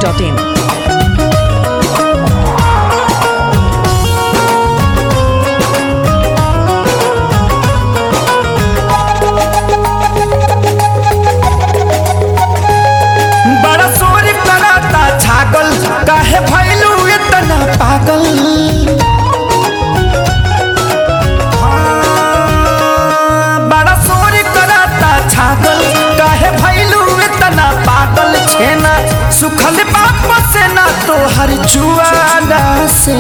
biharmasti.in. बड़ा सोर कराता छागल काहे भइलू इतना पागल। बड़ा सोर कराता छागल काहे भइलू इतना पागल। छेना सुखल बाप से ना तो हर चुआना से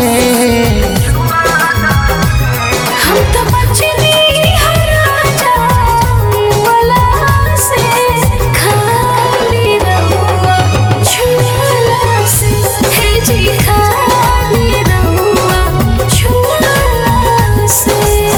हम तो बचने हराजा वाला से खाली रहुआ छुआला से हे जी खाली रहुआ छुआला से।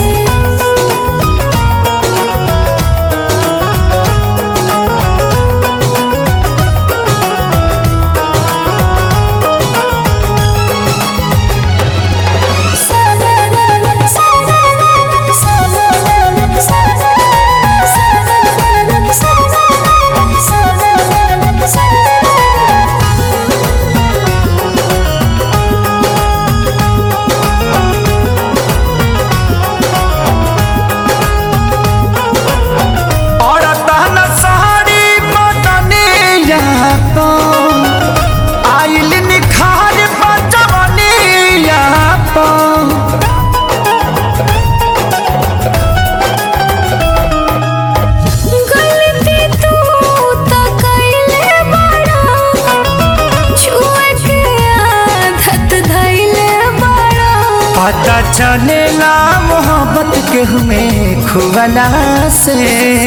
पता चलेला मोहब्बत के हमें खुवना से।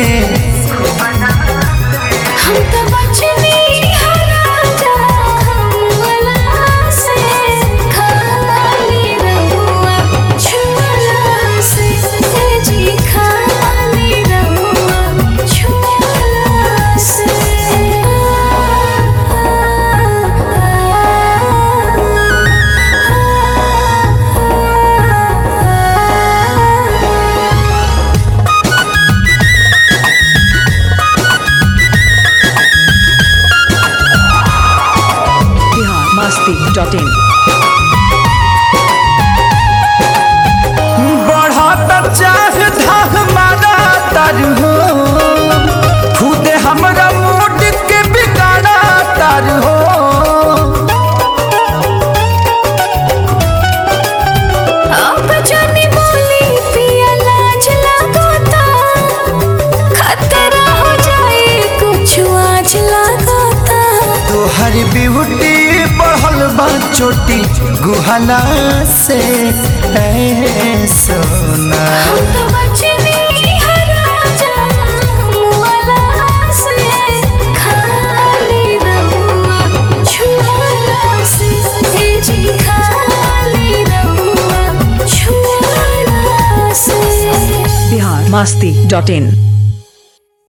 हम तो बचने हराजा वाला से खाली रहुआ छुआला से हे जी खाली रहुआ छुआला से। biharmasti.in. बढ़त चाहे धाम मारा तारू हो खुदे हमरा मूड के बिगाड़ा तारू हो। अब जानी बोली पिया लाज लगाता खतरा हो जाए कुछ आज लगाता। तोहर ब्यूटी बढ़ल बा चोटी गुहला से ऐ सोना। हम तो बचने हराजा वाला से खाली रहुआ छुआला से हे जी खाली रहुआ छुआला से। biharmasti.in.